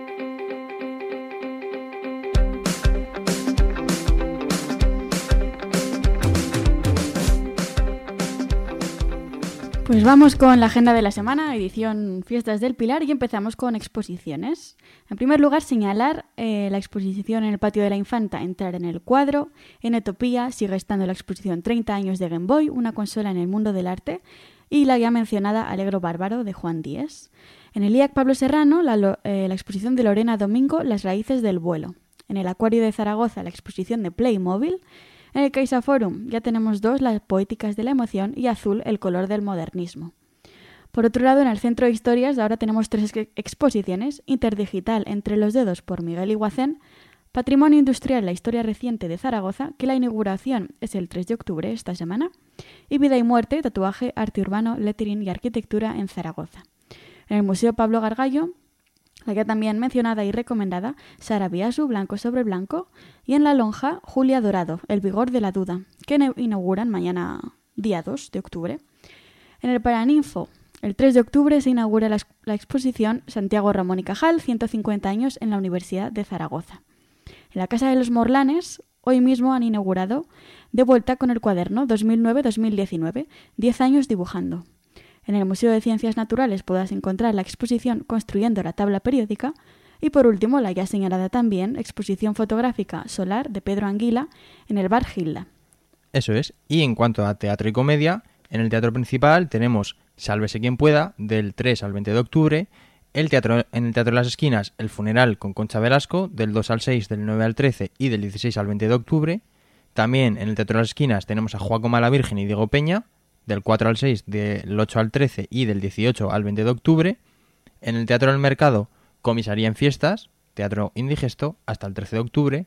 Pues vamos con la agenda de la semana, edición Fiestas del Pilar, y empezamos con exposiciones. En primer lugar, señalar la exposición en el Patio de la Infanta, Entrar en el cuadro. En Etopía sigue estando la exposición 30 años de Game Boy, una consola en el mundo del arte, y la ya mencionada Alegro Bárbaro de Juan Díez. En el IAC Pablo Serrano, la exposición de Lorena Domingo, Las raíces del vuelo. En el Acuario de Zaragoza, la exposición de Playmobil. En el Caixa Forum ya tenemos dos, Las poéticas de la emoción, y Azul, el color del modernismo. Por otro lado, en el Centro de Historias ahora tenemos tres exposiciones: Interdigital, Entre los dedos, por Miguel Iguacén; Patrimonio Industrial, la historia reciente de Zaragoza, que la inauguración es el 3 de octubre esta semana; y Vida y muerte, tatuaje, arte urbano, lettering y arquitectura en Zaragoza. En el Museo Pablo Gargallo, la ya también mencionada y recomendada Sara Biasu, Blanco sobre Blanco; y en la Lonja, Julia Dorado, El vigor de la duda, que inauguran mañana día 2 de octubre. En el Paraninfo, el 3 de octubre se inaugura la exposición Santiago Ramón y Cajal, 150 años en la Universidad de Zaragoza. En la Casa de los Morlanes, hoy mismo han inaugurado De vuelta con el cuaderno 2009-2019, 10 años dibujando. En el Museo de Ciencias Naturales podrás encontrar la exposición Construyendo la tabla periódica. Y por último, la ya señalada también, exposición fotográfica solar de Pedro Anguila en el Bar Gilda. Eso es. Y en cuanto a teatro y comedia, en el Teatro Principal tenemos Sálvese quien pueda, del 3 al 20 de octubre. En el Teatro de las Esquinas, El funeral con Concha Velasco, del 2 al 6, del 9 al 13 y del 16 al 20 de octubre. También en el Teatro de las Esquinas tenemos a Joaco Malavirgen y Diego Peña, del 4 al 6, del 8 al 13 y del 18 al 20 de octubre. En el Teatro del Mercado, Comisaría en Fiestas, Teatro Indigesto, hasta el 13 de octubre.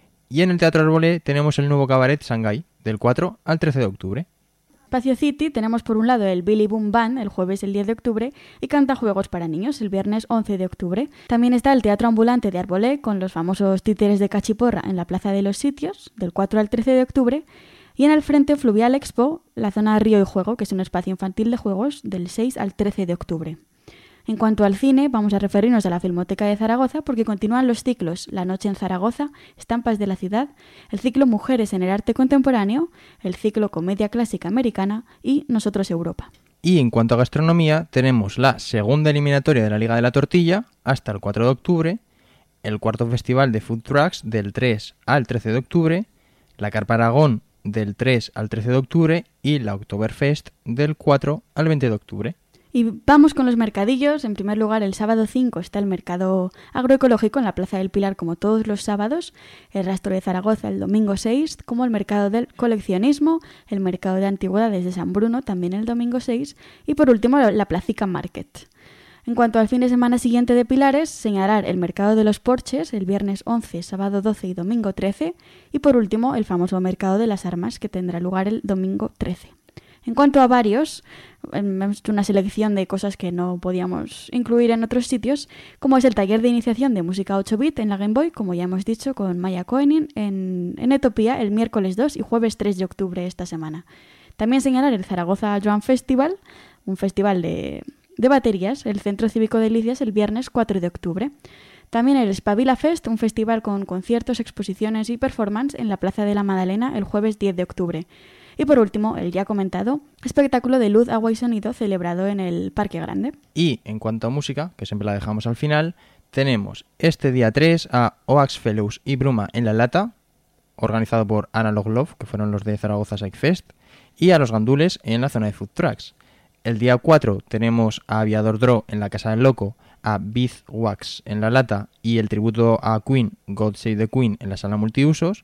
Y en el Teatro Arbolé tenemos el nuevo cabaret Shanghái, del 4 al 13 de octubre. Espacio City tenemos por un lado el Billy Boom Band el jueves el 10 de octubre y Cantajuegos para niños el viernes 11 de octubre. También está el Teatro Ambulante de Arbolé con los famosos títeres de Cachiporra en la Plaza de los Sitios, del 4 al 13 de octubre. Y en el Frente Fluvial Expo, la zona Río y Juego, que es un espacio infantil de juegos, del 6 al 13 de octubre. En cuanto al cine, vamos a referirnos a la Filmoteca de Zaragoza porque continúan los ciclos La noche en Zaragoza, Estampas de la ciudad, el ciclo Mujeres en el arte contemporáneo, el ciclo Comedia clásica americana y Nosotros Europa. Y en cuanto a gastronomía, tenemos la segunda eliminatoria de la Liga de la Tortilla hasta el 4 de octubre, el cuarto festival de Food Trucks del 3 al 13 de octubre, la Carpa Aragón del 3 al 13 de octubre y la Oktoberfest del 4 al 20 de octubre. Y vamos con los mercadillos. En primer lugar, el sábado 5 está el mercado agroecológico en la Plaza del Pilar como todos los sábados, el Rastro de Zaragoza el domingo 6, como el mercado del coleccionismo, el mercado de antigüedades de San Bruno también el domingo 6 y por último la Placica Market. En cuanto al fin de semana siguiente de Pilares, señalar el mercado de los Porches el viernes 11, sábado 12 y domingo 13 y por último el famoso mercado de las armas que tendrá lugar el domingo 13. En cuanto a varios, hemos hecho una selección de cosas que no podíamos incluir en otros sitios, como es el taller de iniciación de música 8-bit en la Game Boy, como ya hemos dicho, con Maya Koenig en Etopía el miércoles 2 y jueves 3 de octubre esta semana. También señalar el Zaragoza Joan Festival, un festival de baterías, el Centro Cívico de Licias el viernes 4 de octubre. También el Spabila Fest, un festival con conciertos, exposiciones y performance en la Plaza de la Madalena el jueves 10 de octubre. Y por último, el ya comentado espectáculo de luz, agua y sonido celebrado en el Parque Grande. Y en cuanto a música, que siempre la dejamos al final, tenemos este día 3 a Oax Fellows y Bruma en La Lata, organizado por Analog Love, que fueron los de Zaragoza Psych Fest, y a Los Gandules en la zona de Food Trucks. El día 4 tenemos a Aviador Draw en la Casa del Loco, a Beeswax en La Lata y el tributo a Queen, God Save the Queen, en la sala multiusos.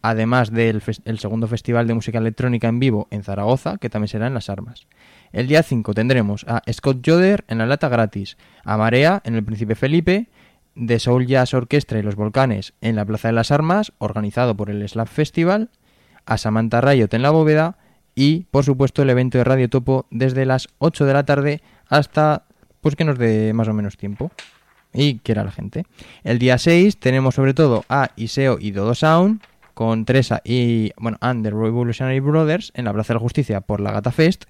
además del el segundo Festival de Música Electrónica en vivo en Zaragoza, que también será en Las Armas. El día 5 tendremos a Scott Joder en La Lata gratis, a Marea en el Príncipe Felipe, The Soul Jazz Orchestra y Los Volcanes en la Plaza de las Armas, organizado por el Slap Festival, a Samantha Riot en La Bóveda y, por supuesto, el evento de Radio Topo desde las 8 de la tarde hasta pues que nos dé más o menos tiempo y quiera la gente. El día 6 tenemos sobre todo a Iseo y Dodo Sound con Tresa y and the Revolutionary Brothers en la Plaza de la Justicia por la Gata Fest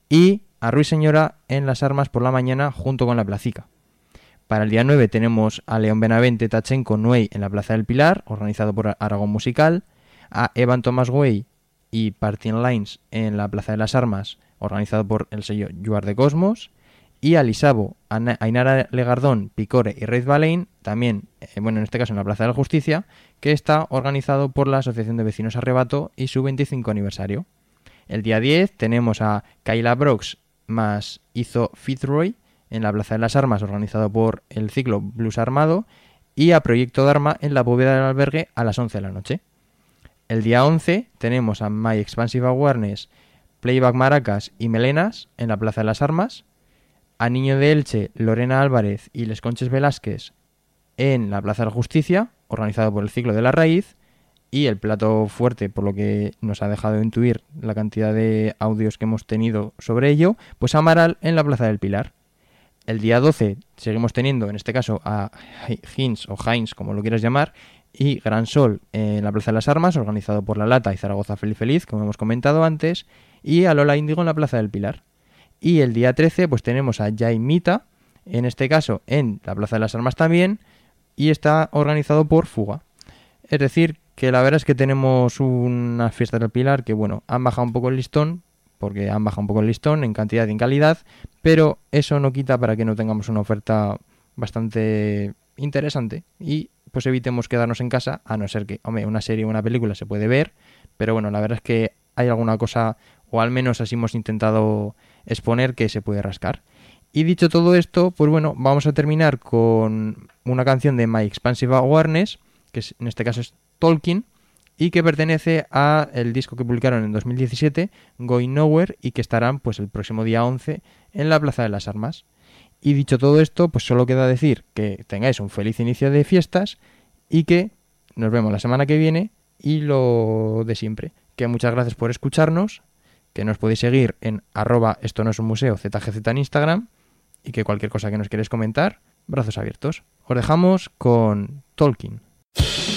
y a Ruiseñora en Las Armas por la mañana junto con la Placica. Para el día 9 tenemos a León Benavente Tachenko Nuey en la Plaza del Pilar, organizado por Aragón Musical, a Evan Thomas Way y Parting Lines en la Plaza de las Armas, organizado por el sello You Are the Cosmos, y a Lisabo, Ainara Legardón, Picore y Reid Balein, también, en este caso en la Plaza de la Justicia, que está organizado por la Asociación de Vecinos Arrebato y su 25 aniversario. El día 10 tenemos a Kyla Brox más Izo Fitzroy en la Plaza de las Armas, organizado por el ciclo Blues Armado, y a Proyecto Dharma en la Bóveda del Albergue a las 11 de la noche. El día 11 tenemos a My Expansive Awareness, Playback Maracas y Melenas en la Plaza de las Armas, a Niño de Elche, Lorena Álvarez y Les Conches Velázquez en la Plaza de la Justicia, organizado por el ciclo de la Raíz, y el plato fuerte, por lo que nos ha dejado intuir la cantidad de audios que hemos tenido sobre ello, pues Amaral en la Plaza del Pilar. El día 12 seguimos teniendo, en este caso, a Heinz o Heinz, como lo quieras llamar, y Gran Sol en la Plaza de las Armas, organizado por La Lata y Zaragoza Feliz, como hemos comentado antes, y a Lola Índigo en la Plaza del Pilar. Y el día 13 pues tenemos a Jaimita, en este caso en la Plaza de las Armas también, y está organizado por Fuga. Es decir, que la verdad es que tenemos unas fiestas del Pilar que, han bajado un poco el listón, porque han bajado un poco el listón en cantidad y en calidad, pero eso no quita para que no tengamos una oferta bastante interesante y pues evitemos quedarnos en casa, a no ser que, una serie o una película se puede ver, pero la verdad es que hay alguna cosa, o al menos así hemos intentado exponer, que se puede rascar. Y dicho todo esto, pues vamos a terminar con una canción de My Expansive Awareness, que en este caso es Tolkien, y que pertenece a el disco que publicaron en 2017, Going Nowhere, y que estarán pues el próximo día 11 en la Plaza de las Armas. Y dicho todo esto, pues solo queda decir que tengáis un feliz inicio de fiestas y que nos vemos la semana que viene y lo de siempre. Que muchas gracias por escucharnos, que nos podéis seguir en @esto no es un museo ZGZ en Instagram y que cualquier cosa que nos queréis comentar, brazos abiertos. Os dejamos con Tolkien.